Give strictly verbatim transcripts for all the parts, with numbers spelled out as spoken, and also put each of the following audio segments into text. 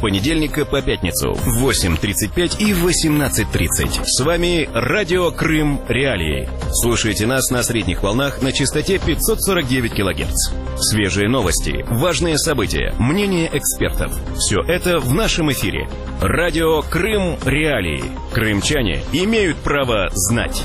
понедельника по пятницу в восемь тридцать пять и восемнадцать тридцать. С вами Радио Крым Реалии. Слушайте нас на средних волнах на частоте пятьсот сорок девять килогерц. Свежие новости, важные события, мнения экспертов. Все это в нашем эфире. Радио Крым Реалии. Крымчане имеют право знать.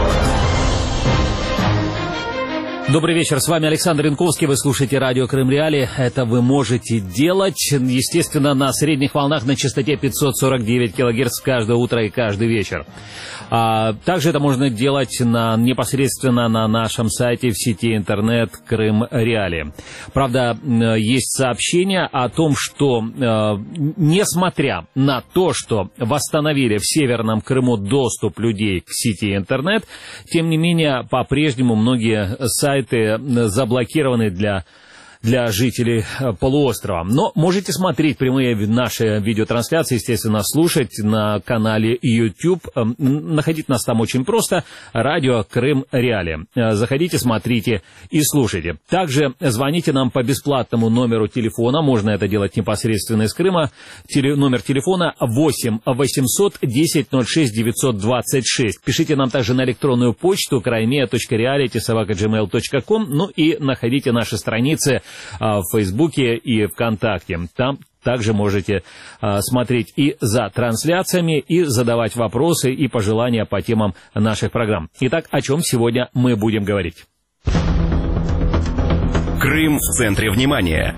Добрый вечер, с вами Александр Янковский, вы слушаете радио Крым Реалии. Это вы можете делать, естественно, на средних волнах на частоте пятьсот сорок девять килогерц каждое утро и каждый вечер. А также это можно делать на, непосредственно на нашем сайте в сети интернет Крым Реалии. Правда, есть сообщение о том, что несмотря на то, что восстановили в Северном Крыму доступ людей к сети интернет, тем не менее, по-прежнему многие сайты заблокированы для, для жителей полуострова. Но можете смотреть прямые наши видеотрансляции, естественно, слушать на канале YouTube. Находить нас там очень просто. Радио Крым Реалии. Заходите, смотрите и слушайте. Также звоните нам по бесплатному номеру телефона. Можно это делать непосредственно из Крыма. Теле, номер телефона восемь восемьсот десять ноль шесть девятьсот двадцать шесть. Пишите нам также на электронную почту краймея точка реалити собака джимейл точка ком. Ну и находите наши страницы в Фейсбуке и ВКонтакте. Там также можете а, смотреть и за трансляциями, и задавать вопросы и пожелания по темам наших программ. Итак, о чем сегодня мы будем говорить? Крым в центре внимания.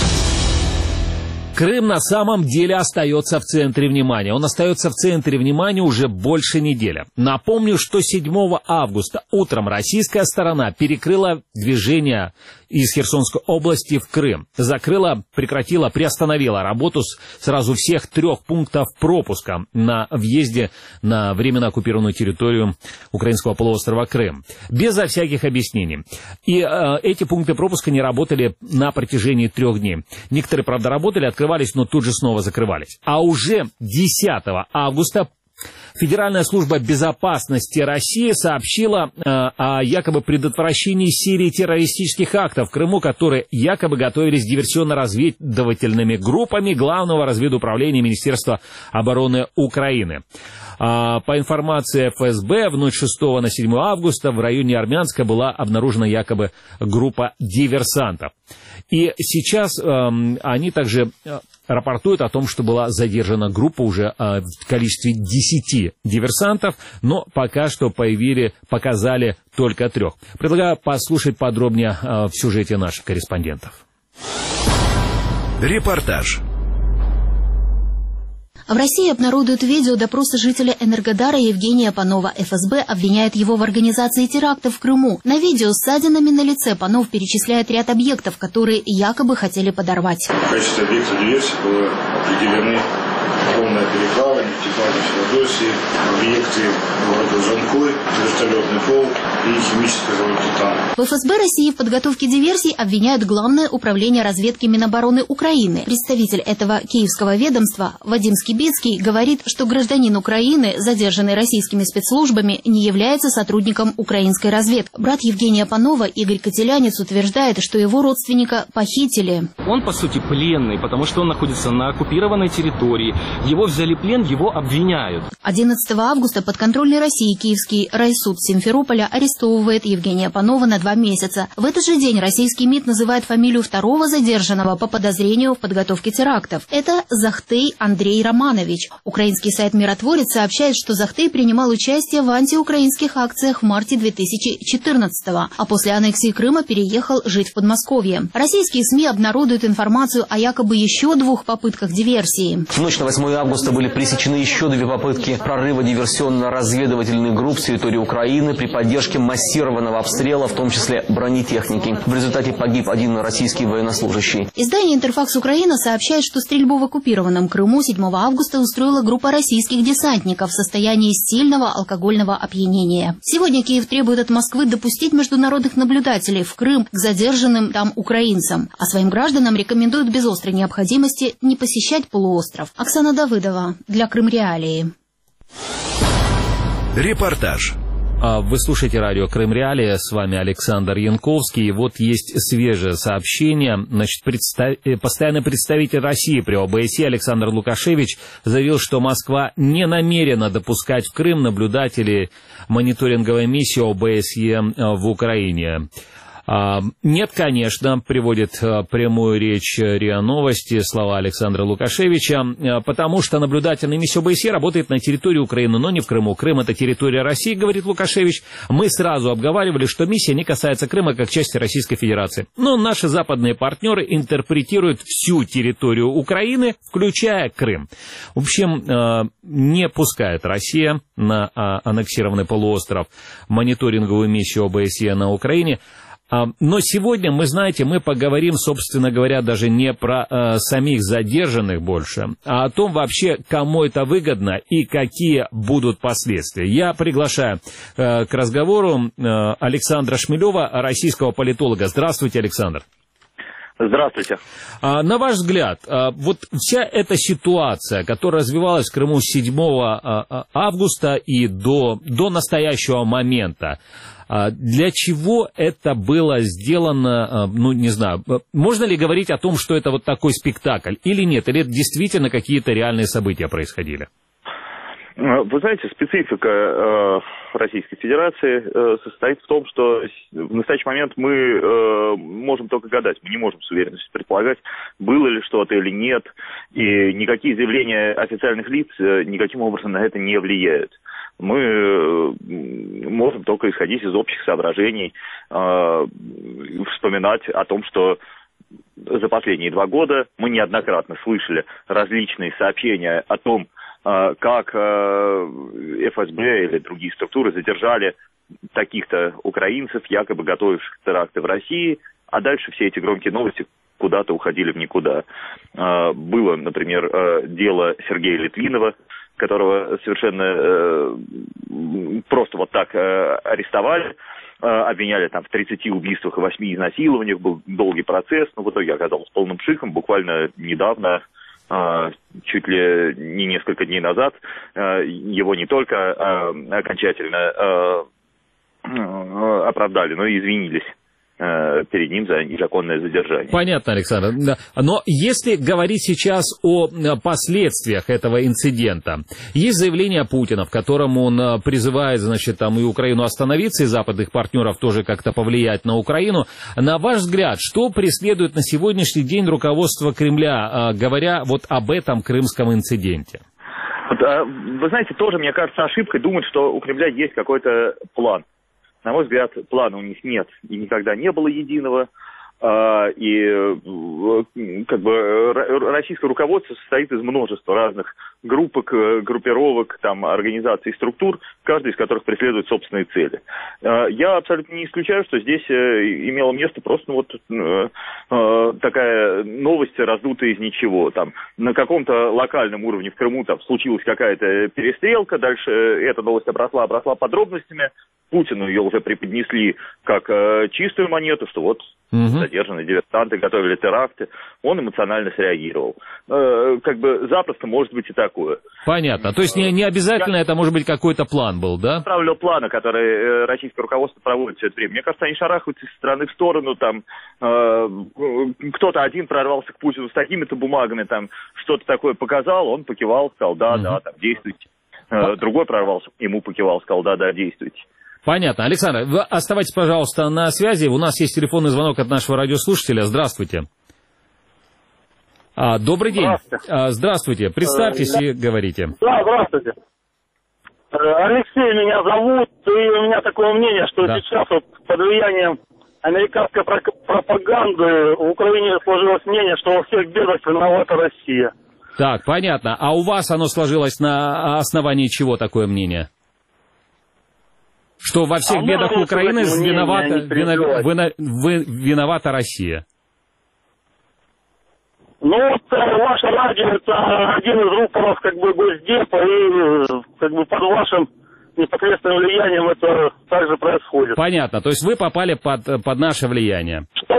Крым на самом деле остается в центре внимания. Он остается в центре внимания уже больше недели. Напомню, что седьмого августа утром российская сторона перекрыла движение из Херсонской области в Крым. Закрыла, прекратила, приостановила работу сразу всех трех пунктов пропуска на въезде на временно оккупированную территорию украинского полуострова Крым. Безо всяких объяснений. И э, эти пункты пропуска не работали на протяжении трех дней. Некоторые, правда, работали, открывались, но тут же снова закрывались. А уже десятого августа Федеральная служба безопасности России сообщила э, о якобы предотвращении серии террористических актов в Крыму, которые якобы готовились диверсионно-разведывательными группами Главного разведуправления Министерства обороны Украины. А, по информации эф эс бэ, в ночь шестого на седьмое августа в районе Армянска была обнаружена якобы группа диверсантов. И сейчас э, они также э, рапортуют о том, что была задержана группа уже э, в количестве десяти диверсантов, но пока что появили, показали только трех. Предлагаю послушать подробнее э, в сюжете наших корреспондентов. Репортаж. В России обнародуют видео допроса жителя Энергодара Евгения Панова. эф эс бэ обвиняет его в организации терактов в Крыму. На видео с ссадинами на лице Панов перечисляет ряд объектов, которые якобы хотели подорвать. В качестве объекта диверсии было определены полное переправа, нефтебаза Феодосии, объекты города Жанкой, вертолетный полк и химический завод «Титан». В эф эс бэ России в подготовке диверсий обвиняют Главное управление разведки Минобороны Украины. Представитель этого киевского ведомства Вадим Скибицкий говорит, что гражданин Украины, задержанный российскими спецслужбами, не является сотрудником украинской разведки. Брат Евгения Панова Игорь Котелянец утверждает, что его родственника похитили. Он, по сути, пленный, потому что он находится на оккупированной территории. Его взяли в плен, его обвиняют. одиннадцатого августа подконтрольный России Киевский райсуд Симферополя арестовывает Евгения Панова на два месяца. В этот же день российский МИД называет фамилию второго задержанного по подозрению в подготовке терактов. Это Захтей Андрей Романович. Украинский сайт «Миротворец» сообщает, что Захтей принимал участие в антиукраинских акциях в марте две тысячи четырнадцатого, а после аннексии Крыма переехал жить в Подмосковье. Российские СМИ обнародуют информацию о якобы еще двух попытках диверсии. В ночь на восьмое августа были пресечены еще две попытки прорыва диверсионно-разведывательных групп с территории Украины при поддержке массированного обстрела, в том числе бронетехники. В результате погиб один российский военнослужащий. Издание «Интерфакс Украина» сообщает, что стрельбу в оккупированном Крыму седьмого августа устроила группа российских десантников в состоянии сильного алкогольного опьянения. Сегодня Киев требует от Москвы допустить международных наблюдателей в Крым к задержанным там украинцам, а своим гражданам рекомендуют без острой необходимости не посещать полуостров. Оксана Давыдова для Крым Реалии. Репортаж. Вы слушаете радио Крым Реалии, с вами Александр Янковский. И вот есть свежее сообщение. Значит, представ... постоянный представитель России при ОБСЕ Александр Лукашевич заявил, что Москва не намерена допускать в Крым наблюдателей мониторинговой миссии ОБСЕ в Украине. Нет, конечно, приводит прямую речь РИА Новости слова Александра Лукашевича, потому что наблюдательная миссия ОБСЕ работает на территории Украины, но не в Крыму. Крым — это территория России, говорит Лукашевич. Мы сразу обговаривали, что миссия не касается Крыма как части Российской Федерации. Но наши западные партнеры интерпретируют всю территорию Украины, включая Крым. В общем, не пускает Россия на аннексированный полуостров мониторинговую миссию ОБСЕ на Украине. Но сегодня, мы знаете, мы поговорим, собственно говоря, даже не про э, самих задержанных больше, а о том вообще, кому это выгодно и какие будут последствия. Я приглашаю э, к разговору э, Александра Шмелева, российского политолога. Здравствуйте, Александр. Здравствуйте. А, на ваш взгляд, а, вот вся эта ситуация, которая развивалась в Крыму с седьмого августа и до, до настоящего момента, для чего это было сделано, ну, не знаю, можно ли говорить о том, что это вот такой спектакль, или нет, или это действительно какие-то реальные события происходили? Вы знаете, специфика э, Российской Федерации э, состоит в том, что в настоящий момент мы э, можем только гадать, мы не можем с уверенностью предполагать, было ли что-то или нет, и никакие заявления официальных лиц э, никаким образом на это не влияют. Мы э, можем только исходить из общих соображений, э, вспоминать о том, что за последние два года мы неоднократно слышали различные сообщения о том, как эф эс бэ или другие структуры задержали таких-то украинцев, якобы готовивших теракты в России, а дальше все эти громкие новости куда-то уходили в никуда. Было, например, дело Сергея Литвинова, которого совершенно просто вот так арестовали, обвиняли там в тридцати убийствах и восьми изнасилованиях, был долгий процесс, но в итоге оказался полным пшиком. Буквально недавно, чуть ли не несколько дней назад, его не только окончательно оправдали, но и извинились перед ним за незаконное задержание. Понятно, Александр. Но если говорить сейчас о последствиях этого инцидента, есть заявление Путина, в котором он призывает, значит, там и Украину остановиться, и западных партнеров тоже как-то повлиять на Украину. На ваш взгляд, что преследует на сегодняшний день руководство Кремля, говоря вот об этом крымском инциденте? Вы знаете, тоже, мне кажется, ошибкой думать, что у Кремля есть какой-то план. На мой взгляд, плана у них нет и никогда не было единого. И как бы российское руководство состоит из множества разных группок, группировок, там, организаций и структур, каждая из которых преследует собственные цели. Я абсолютно не исключаю, что здесь имело место просто ну, вот такая новость, раздутая из ничего. Там, на каком-то локальном уровне в Крыму там, случилась какая-то перестрелка, дальше эта новость обросла, обросла подробностями. Путину ее уже преподнесли как э, чистую монету, что вот угу. задержанные диверсанты готовили теракты. Он эмоционально среагировал. Э, как бы запросто может быть и такое. Понятно. То есть не, не обязательно это может быть какой-то план был, да? Правильно, планы, которые э, российское руководство проводит все это время. Мне кажется, они шарахаются из стороны в сторону. Там э, кто-то один прорвался к Путину с такими-то бумагами, там что-то такое показал, он покивал, сказал, да, угу. да, там действуйте. Э, другой прорвался, ему покивал, сказал, да, да, действуйте. Понятно. Александр, вы оставайтесь, пожалуйста, на связи. У нас есть телефонный звонок от нашего радиослушателя. Здравствуйте. А, добрый день. Здравствуйте. А, здравствуйте. Представьтесь и говорите. Да, здравствуйте. Алексей меня зовут, и у меня такое мнение, что да. сейчас вот под влиянием американской пропаганды в Украине сложилось мнение, что во всех бедах виновата Россия. Так, понятно. А у вас оно сложилось на основании чего такое мнение? Что во всех а бедах Украины виновата, вина, вина, виновата Россия? Ну вот ваше радио — это один из рупоров как бы Госдепа, и как бы под вашим непосредственным влиянием это также происходит. Понятно, то есть вы попали под, под наше влияние? Что?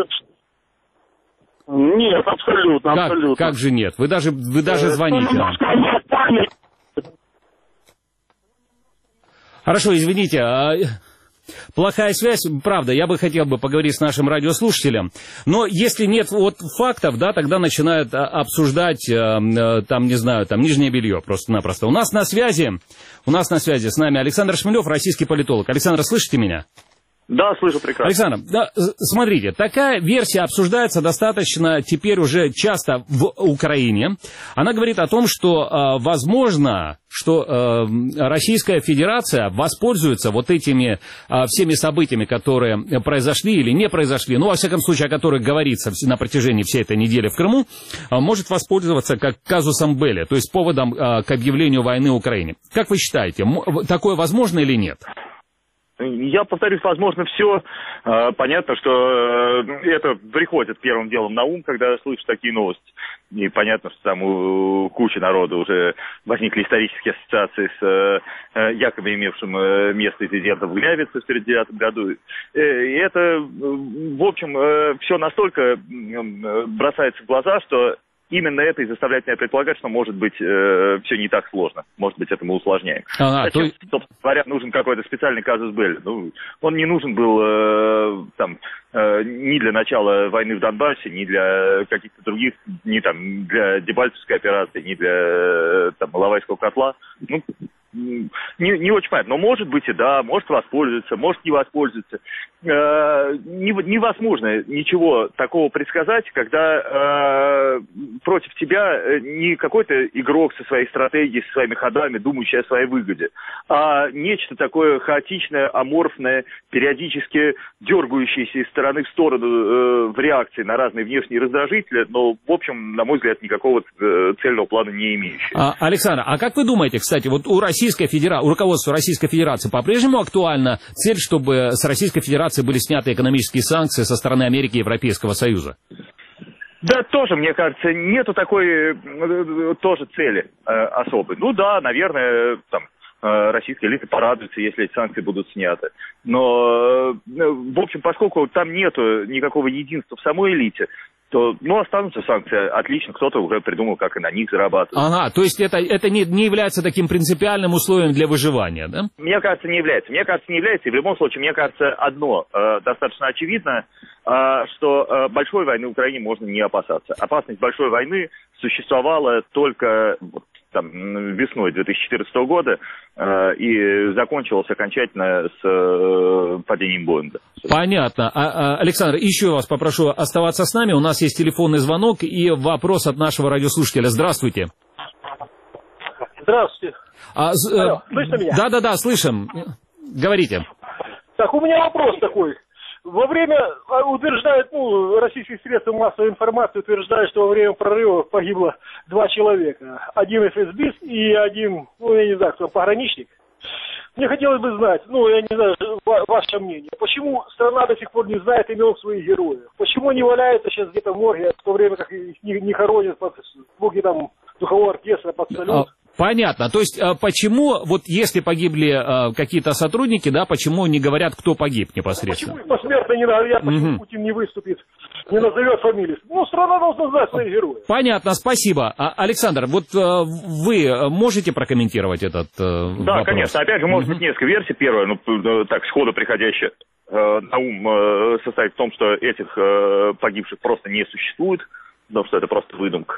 Нет, абсолютно, как, абсолютно. Как же нет? Вы даже, вы даже звоните нам. Хорошо, извините, плохая связь, правда, я бы хотел бы поговорить с нашим радиослушателем, но если нет вот фактов, да, тогда начинают обсуждать, там, не знаю, там, нижнее белье просто-напросто. У нас на связи, у нас на связи с нами Александр Шмелев, российский политолог. Александр, слышите меня? Да, слышу прекрасно. Александр, да, смотрите, такая версия обсуждается достаточно теперь уже часто в Украине. Она говорит о том, что э, возможно, что э, Российская Федерация воспользуется вот этими э, всеми событиями, которые произошли или не произошли, ну, во всяком случае, о которых говорится на протяжении всей этой недели в Крыму, э, может воспользоваться как казусом белли, то есть поводом э, к объявлению войны Украине. Как вы считаете, такое возможно или нет? Я повторюсь, возможно, все. Понятно, что это приходит первым делом на ум, когда слышишь такие новости. И понятно, что там у кучи народа уже возникли исторические ассоциации с якобы имевшим место инцидентом в Глявице в тысяча девятьсот девяносто девятом году. И это, в общем, все настолько бросается в глаза, что именно это и заставляет меня предполагать, что, может быть, э, все не так сложно. Может быть, это мы усложняем. А, Зачем, то... собственно говоря, нужен какой-то специальный казус белли? Ну, он не нужен был э, там, э, ни для начала войны в Донбассе, ни для каких-то других, ни там для Дебальцевской операции, ни для э, там, Иловайского котла. Ну, не, не очень понятно. Но может быть и да, может воспользоваться, может не воспользоваться. Э, невозможно ничего такого предсказать, когда э, против тебя не какой-то игрок со своей стратегией, со своими ходами, думающий о своей выгоде, а нечто такое хаотичное, аморфное, периодически дергающееся из стороны в сторону э, в реакции на разные внешние раздражители, но, в общем, на мой взгляд, никакого э, цельного плана не имеющий. А, Александр, а как вы думаете, кстати, вот у Российской Федерации, у руководства Российской Федерации по-прежнему актуальна цель, чтобы с Российской Федерацией были сняты экономические санкции со стороны Америки и Европейского Союза? Да, тоже, мне кажется, нету такой э, тоже цели э, особой. Ну да, наверное, там, э, российские элиты порадуются, если эти санкции будут сняты. Но, э, в общем, поскольку там нету никакого единства в самой элите, то, ну, останутся санкции. Отлично, кто-то уже придумал, как и на них зарабатывать. Ага, то есть это, это не, не является таким принципиальным условием для выживания, да? Мне кажется, не является. Мне кажется, не является. И в любом случае, мне кажется, одно э, достаточно очевидно, э, что э, большой войны в Украине можно не опасаться. Опасность большой войны существовала только вот, там, весной две тысячи четырнадцатого года э, и закончилась окончательно с э, падением Боинга. Понятно. А, а, Александр, еще вас попрошу оставаться с нами. У нас есть телефонный звонок и вопрос от нашего радиослушателя. Здравствуйте. Здравствуйте. А, Алло, слышно меня? Да-да-да, слышим. Говорите. Так, у меня вопрос такой. Во время, утверждают, ну, российские средства массовой информации утверждают, что во время прорыва погибло два человека. Один эф эс бист и один, ну, я не знаю, кто, пограничник. Мне хотелось бы знать, ну, я не знаю, ваше мнение, почему страна до сих пор не знает имен своих героев? Почему они валяются сейчас где-то в морге, в то время как их не, не хоронят под звуки там духового оркестра, под салют? Понятно. То есть, почему, вот если погибли э, какие-то сотрудники, да, почему не говорят, кто погиб непосредственно? Почему посмертно не говорят, почему угу. Путин не выступит, не назовет фамилию? Ну, страна должна знать своих героев. Понятно, спасибо. А, Александр, вот э, вы можете прокомментировать этот э, да, вопрос? Да, конечно. Опять же, может угу. быть, несколько версий. Первая, ну, так, сходу приходящая э, на ум э, состоит в том, что этих э, погибших просто не существует, потому что это просто выдумка.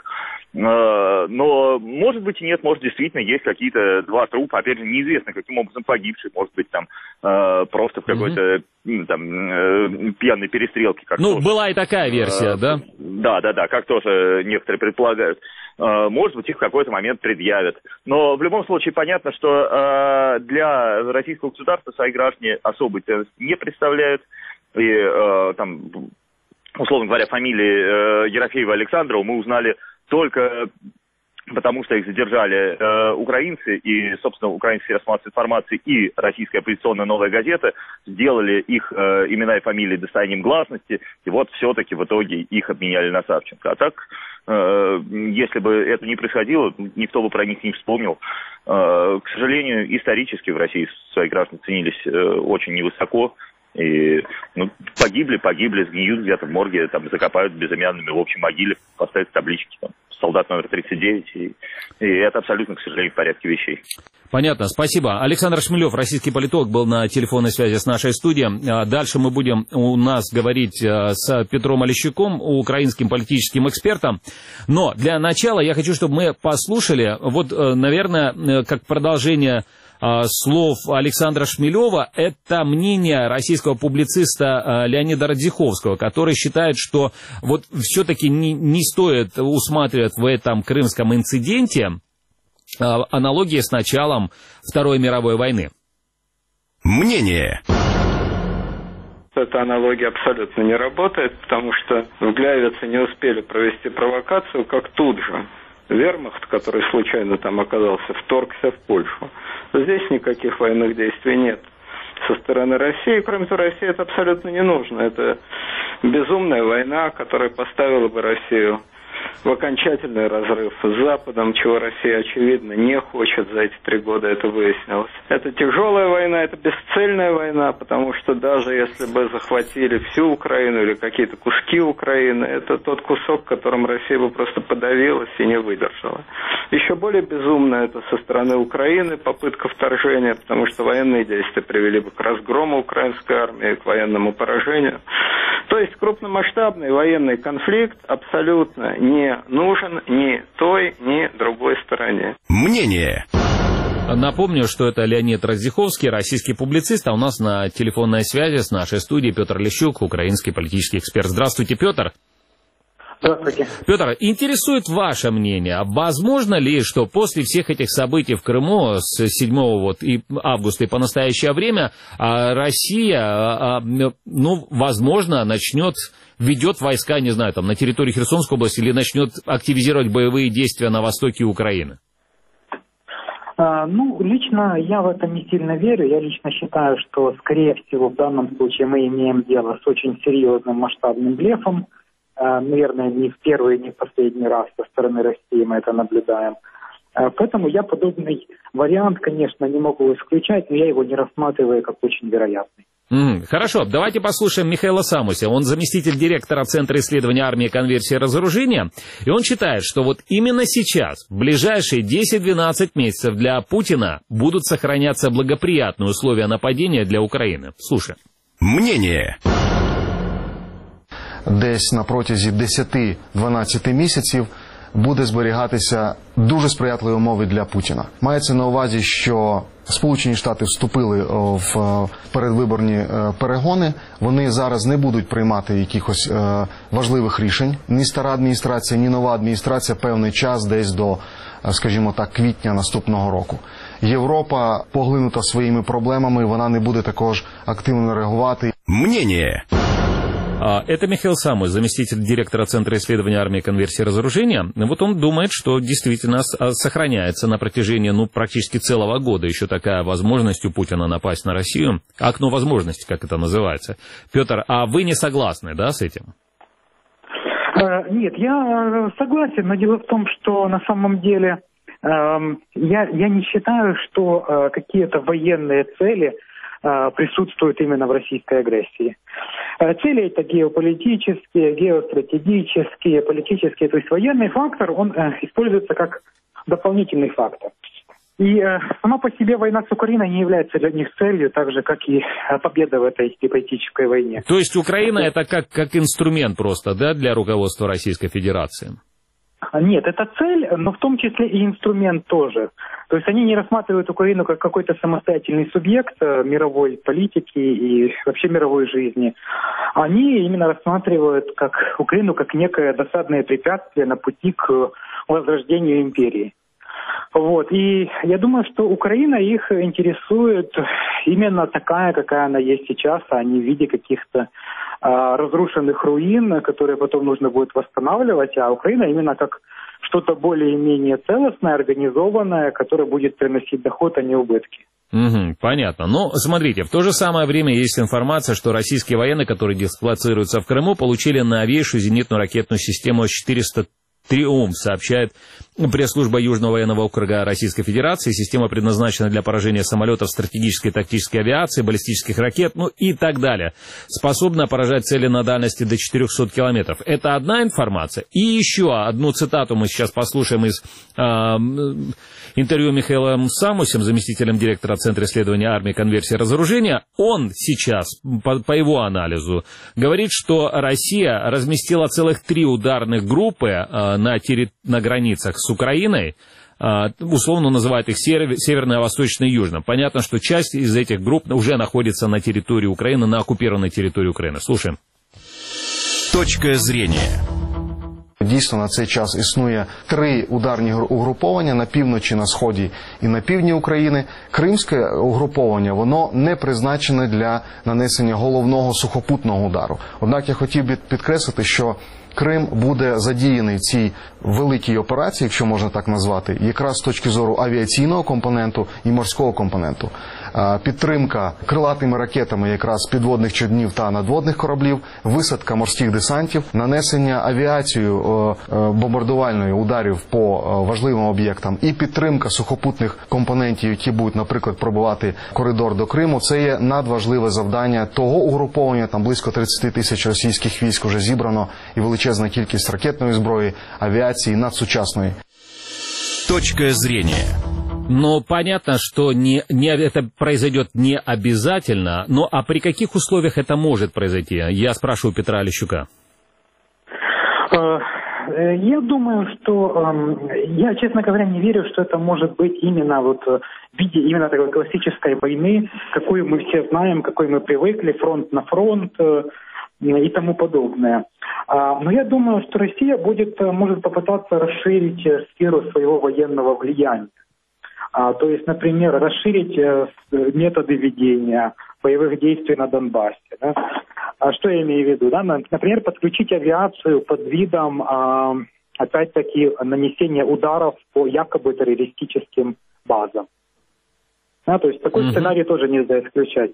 Но, может быть, и нет, может, действительно есть какие-то два трупа, опять же, неизвестно, каким образом погибшие, может быть, там, просто в какой-то, mm-hmm. там, пьяной перестрелке. Как ну, тоже. Была и такая версия, а, да? Да, да, да, как тоже некоторые предполагают. Может быть, их в какой-то момент предъявят. Но в любом случае понятно, что для российского государства свои граждане особой ценности не представляют, и там... Условно говоря, фамилии э, Ерофеева и Александрова мы узнали только потому, что их задержали э, украинцы, и, собственно, украинские средства массовой информации и российская оппозиционная «Новая газета» сделали их э, имена и фамилии достоянием гласности, и вот все-таки в итоге их обменяли на Савченко. А так, э, если бы это не происходило, никто бы про них не вспомнил. Э, к сожалению, исторически в России свои граждане ценились э, очень невысоко. И, ну, погибли, погибли, сгниют где-то в морге, там, закопают безымянными в общей могиле, поставят таблички там. солдат номер тридцать девять, и, и это абсолютно, к сожалению, в порядке вещей. Понятно, спасибо. Александр Шмелев, российский политолог, был на телефонной связи с нашей студией. Дальше мы будем у нас говорить с Петром Олещуком, украинским политическим экспертом. Но для начала я хочу, чтобы мы послушали, вот, наверное, как продолжение слов Александра Шмелева, это мнение российского публициста Леонида Радзиховского, который считает, что вот все-таки не, не стоит усматривать в этом крымском инциденте аналогии с началом Второй мировой войны. Мнение. Эта аналогия абсолютно не работает, потому что в Гляйвице не успели провести провокацию, как тут же вермахт, который случайно там оказался, вторгся в Польшу. Здесь никаких военных действий нет со стороны России. Кроме того, России это абсолютно не нужно. Это безумная война, которая поставила бы Россию в окончательный разрыв с Западом, чего Россия, очевидно, не хочет за эти три года, это выяснилось. Это тяжелая война, это бесцельная война, потому что даже если бы захватили всю Украину или какие-то куски Украины, это тот кусок, которым Россия бы просто подавилась и не выдержала. Еще более безумно это со стороны Украины попытка вторжения, потому что военные действия привели бы к разгрому украинской армии, к военному поражению. То есть крупномасштабный военный конфликт абсолютно не нужен ни той, ни другой стороне. Мнение. Напомню, что это Леонид Радзиховский, российский публицист, а у нас на телефонной связи с нашей студией Петр Олещук, украинский политический эксперт. Здравствуйте, Петр. Здравствуйте. Петр, интересует ваше мнение, возможно ли, что после всех этих событий в Крыму с седьмого вот и августа и по настоящее время Россия, ну, возможно, начнет, ведет войска, не знаю, там, на территории Херсонской области или начнет активизировать боевые действия на востоке Украины? А, ну, лично я в это не сильно верю. Я лично считаю, что, скорее всего, в данном случае мы имеем дело с очень серьезным масштабным блефом. Наверное, не в первый, не в последний раз со стороны России мы это наблюдаем. Поэтому я подобный вариант, конечно, не могу исключать, но я его не рассматриваю как очень вероятный. Mm, хорошо, давайте послушаем Михаила Самуся. Он заместитель директора Центра исследования армии, конверсии и разоружения. И он считает, что вот именно сейчас, в ближайшие десять-двенадцать месяцев для Путина будут сохраняться благоприятные условия нападения для Украины. Слушаем. Мнение. Десь на протязі десять-дванадцять місяців буде зберігатися дуже сприятливі умови для Путіна. Мається на увазі, що Сполучені Штати вступили в передвиборні перегони, вони зараз не будуть приймати якихось важливих рішень. Ні стара адміністрація, ні нова адміністрація певний час, десь до, скажімо так, квітня наступного року. Європа поглинута своїми проблемами, вона не буде також активно реагувати. Мнение. Это Михаил Самуй, заместитель директора Центра исследования армии, конверсии и разоружения. Вот он думает, что действительно сохраняется на протяжении, ну, практически целого года еще такая возможность у Путина напасть на Россию. Окно возможностей, как это называется. Петр, а вы не согласны, да, с этим? Нет, я согласен, но дело в том, что на самом деле э, я, я не считаю, что э, какие-то военные цели присутствуют именно в российской агрессии. Цели это геополитические, геостратегические, политические, то есть военный фактор, он используется как дополнительный фактор. И сама по себе война с Украиной не является для них целью, так же, как и победа в этой геополитической войне. То есть Украина это как, как инструмент просто, да, для руководства Российской Федерации? Нет, это цель, но в том числе и инструмент тоже. То есть они не рассматривают Украину как какой-то самостоятельный субъект мировой политики и вообще мировой жизни. Они именно рассматривают как Украину как некое досадное препятствие на пути к возрождению империи. Вот. И я думаю, что Украина их интересует именно такая, какая она есть сейчас, а не в виде каких-то а, разрушенных руин, которые потом нужно будет восстанавливать, а Украина именно как что-то более-менее целостное, организованное, которое будет приносить доход, а не убытки. Угу, понятно. Но смотрите, в то же самое время есть информация, что российские военные, которые дислоцируются в Крыму, получили новейшую зенитную ракетную систему четыреста «Триумф», сообщает пресс-служба Южного военного округа Российской Федерации. Система предназначена для поражения самолетов стратегической и тактической авиации, баллистических ракет, ну и так далее. Способна поражать цели на дальности до четырехсот километров. Это одна информация. И еще одну цитату мы сейчас послушаем из э, интервью Михаилом Самусем, заместителем директора Центра исследования армии, конверсии и разоружения. Он сейчас, по, по его анализу, говорит, что Россия разместила целых три ударных группы э, на, терри... на границах с Украиной, условно называют их Северная, Восточная и Южная. Понятно, что часть из этих групп уже находится на территории Украины, на оккупированной территории України. Слушаем. Точка зрения. Дійсно, на цей час існує три ударні угруповання на півночі, на сході і на півдні України. Кримське угруповання, воно не призначене для нанесення головного сухопутного удару. Однак я хотів би підкреслити, що Крим буде задіяний в цій великій операції, якщо можна так назвати, якраз з точки зору авіаційного компоненту і морського компоненту. Підтримка крилатими ракетами якраз підводних човнів та надводних кораблів, висадка морських десантів, нанесення авіацією бомбардувальної ударів по важливим об'єктам і підтримка сухопутних компонентів, які будуть, наприклад, пробивати коридор до Криму, це є надважливе завдання того угруповання, там близько тридцять тисяч російських військ вже зібрано і величезна кількість ракетної зброї, авіації надсучасної. Точка зрения. Но понятно, что не, не, это произойдет не обязательно, но а при каких условиях это может произойти? Я спрашиваю Петра Олещука. Я думаю, что я, честно говоря, не верю, что это может быть именно вот в виде именно такой классической войны, какую мы все знаем, какой мы привыкли, фронт на фронт и тому подобное. Но я думаю, что Россия будет, может попытаться расширить сферу своего военного влияния. То есть, например, расширить методы ведения боевых действий на Донбассе. Да? Что я имею в виду? Да? Например, подключить авиацию под видом, опять-таки, нанесения ударов по якобы террористическим базам. Да? То есть такой mm-hmm. сценарий тоже нельзя исключать.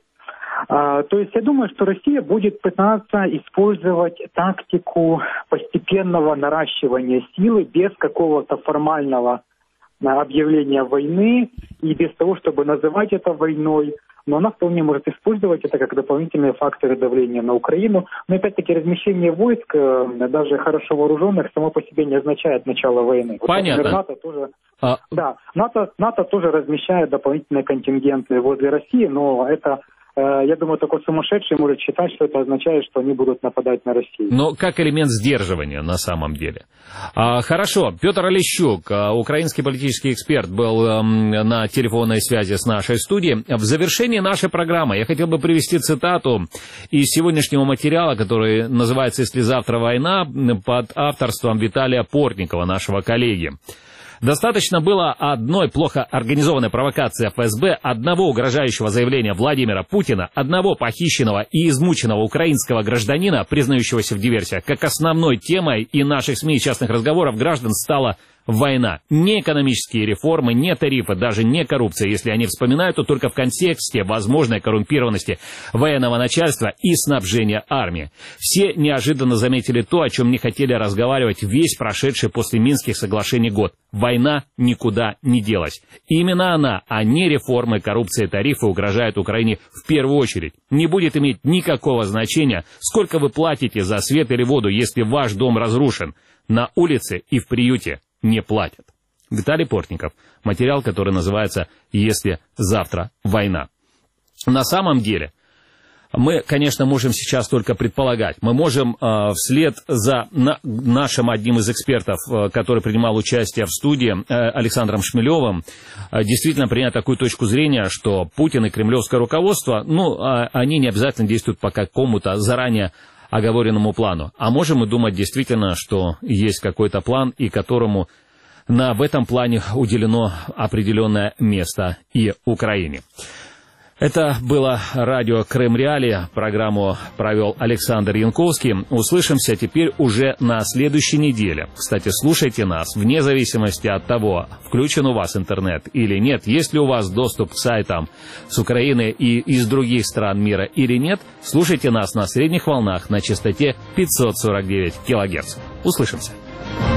А, то есть я думаю, что Россия будет пытаться использовать тактику постепенного наращивания силы без какого-то формального объявления войны и без того, чтобы называть это войной. Но она вполне может использовать это как дополнительные факторы давления на Украину. Но опять-таки размещение войск, даже хорошо вооруженных, само по себе не означает начало войны. Понятно. Вот, например, НАТО тоже, а... да, НАТО, НАТО тоже размещает дополнительные контингенты возле России, но это... Я думаю, такой сумасшедший может считать, что это означает, что они будут нападать на Россию. Но как элемент сдерживания на самом деле. А, хорошо, Петр Олещук, украинский политический эксперт, был а, на телефонной связи с нашей студией. В завершении нашей программы я хотел бы привести цитату из сегодняшнего материала, который называется «Если завтра война», под авторством Виталия Портникова, нашего коллеги. Достаточно было одной плохо организованной провокации эф эс бэ, одного угрожающего заявления Владимира Путина, одного похищенного и измученного украинского гражданина, признающегося в диверсиях, как основной темой и наших СМИ и частных разговоров граждан стала война. Не экономические реформы, не тарифы, даже не коррупция. Если они вспоминают, то только в контексте возможной коррумпированности военного начальства и снабжения армии. Все неожиданно заметили то, о чем не хотели разговаривать весь прошедший после Минских соглашений год. Война никуда не делась. Именно она, а не реформы, коррупция и тарифы угрожают Украине в первую очередь. Не будет иметь никакого значения, сколько вы платите за свет или воду, если ваш дом разрушен. На улице и в приюте не платят. Виталий Портников. Материал, который называется «Если завтра война». На самом деле, мы, конечно, можем сейчас только предполагать. Мы можем э, вслед за на, нашим одним из экспертов, э, который принимал участие в студии, э, Александром Шмелевым, э, действительно принять такую точку зрения, что Путин и кремлевское руководство, ну, э, они не обязательно действуют по какому-то заранее оговоренному плану. А можем мы думать действительно, что есть какой-то план, и которому на, в этом плане уделено определенное место и Украине. Это было радио Крым Реалии. Программу провел Александр Янковский. Услышимся теперь уже на следующей неделе. Кстати, слушайте нас вне зависимости от того, включен у вас интернет или нет, есть ли у вас доступ к сайтам с Украины и из других стран мира или нет. Слушайте нас на средних волнах на частоте пятьсот сорок девять килогерц. Услышимся.